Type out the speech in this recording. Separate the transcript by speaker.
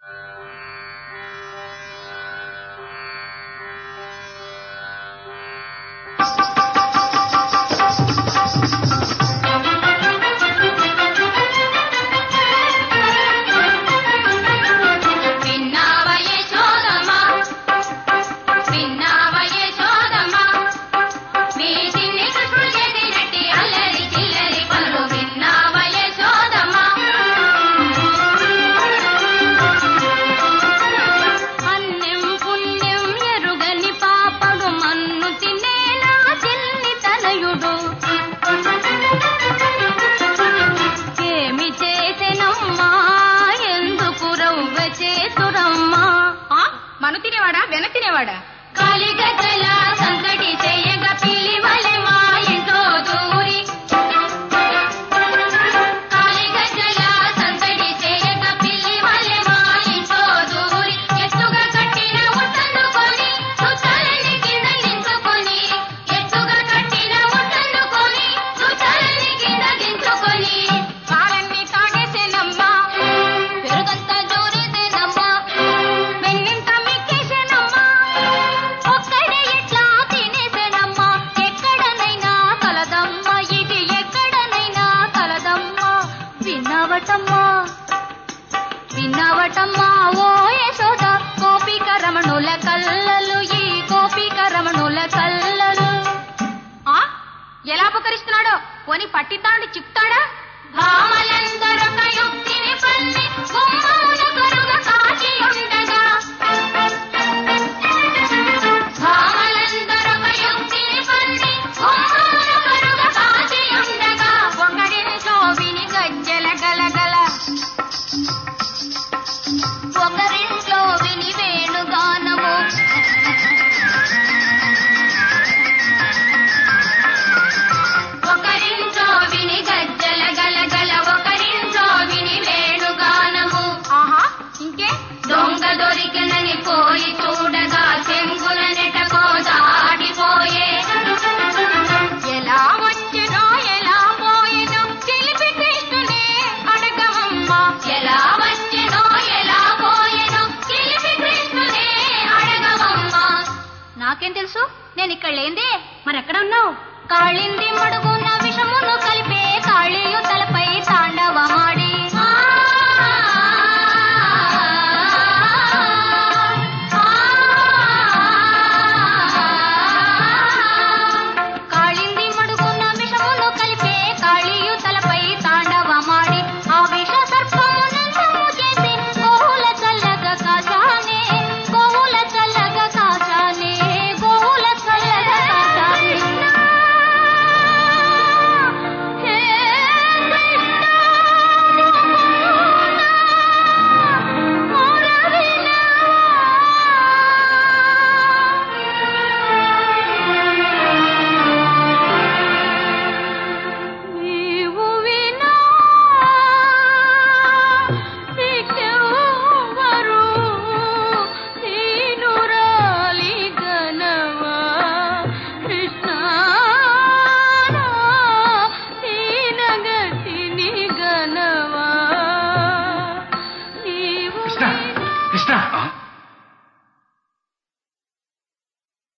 Speaker 1: విన్నవటమ్మా ఓ యశోద గోపిక రమణుల కల్లలు ఈ గోపిక రమణుల కల్లలు. ఎలా అపకరిస్తున్నాడో పోని పట్టితాడు చిక్తాడా? భామలందరొక యుక్తిని పల్లి గుమ్మమున కరుగ కాచి ఉండగా భామలందరొక యుక్తిని పల్లి గుమ్మమున కరుగ కాచి ఉండగా ఒకడింట్లో విని గజ్జల గలగల ఒకరింట్లో విని వేణుగానము ఒకరింట్లో విని గజ్జల గలగల ఒకరింట్లో విని వేణుగానము. ఆహా ఇంకే దొంగ దొరికినని పోయి చూడగా చెంగుల నెటకో దాడిపోయే. ఎలా వచ్చెనో ఎలా పోయేనో చిలిపి కృష్ణునే అడగవమ్మా. ఎలా వచ్చెనో ఎలా పోయేనో చిలిపి కృష్ణునే అడగవమ్మా. నాకేం తెలుసు, నేను ఇక్కడ లేందే. మరెక్కడ ఉన్నావు? కాళింది మడుగున విషమును కలిపే కాళీయు తలపై